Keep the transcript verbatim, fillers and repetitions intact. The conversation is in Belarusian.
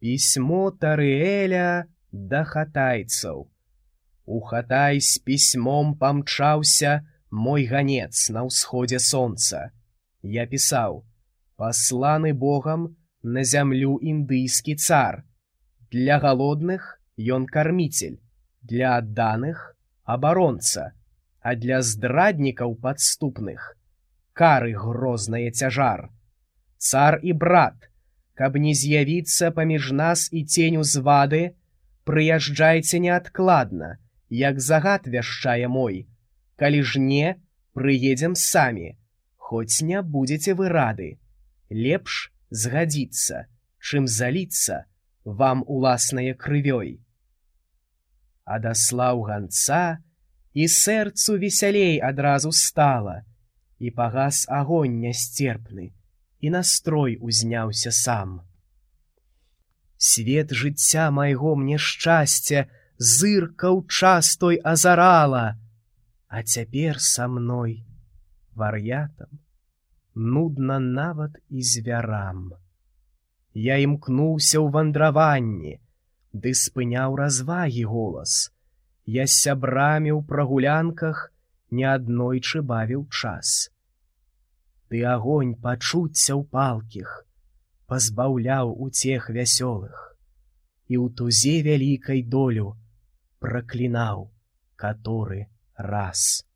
Пісьмо Тарыэля да хатайцаў. У Хатай з пісьмом памчаўся мой ганец на ўсходзе сонца. Я пісаў: пасланы Богам на зямлю індыйскі цар. Для галодных ён карміцель, для адданых абаронца, а для здраднікаў падступных кары грознае цяжар. Цар і брат, каб не з'явіцца паміж нас і ценю звады, прыязджайце неадкладна, як загад вяшчае мой. Калі ж не, прыедзем самі, хоць не будзеце вы рады. Лепш згадзіцца, чым заліцца вам уласнае крывёй. Адаслаў ганца, і сэрцу весялей адразу стала, і пагас агонь нясцерпны, і настрой узняўся сам. Свет жыцця майго мне шчасця зыркаў час той азарала, а цяпер са мной, вар'ятам, нудна нават і звярам. Я імкнуўся ў вандраванні, ды спыняў развагі голас. Я з сябрамі ў прагулянках неаднойчы бавіў час. Ты агонь пачуццяў палкіх пазбаўляў уцех вясёлых, і ў тузе вялікай долю праклінаў каторы раз.